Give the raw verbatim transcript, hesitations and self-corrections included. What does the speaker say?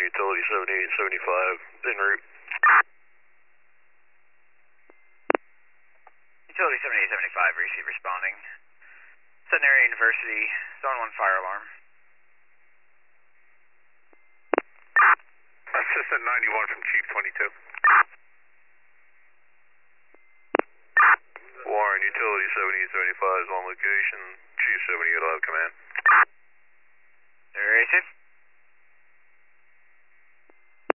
Utility seventy-eight seventy-five, en route. Utility seventy-eight seventy-five, receive responding. Centenary University, zone one fire alarm. Assistant ninety-one from Chief twenty-two. Warren, Utility seventy-eight seventy-five is on location. Chief seventy-eight will have command. Very safe.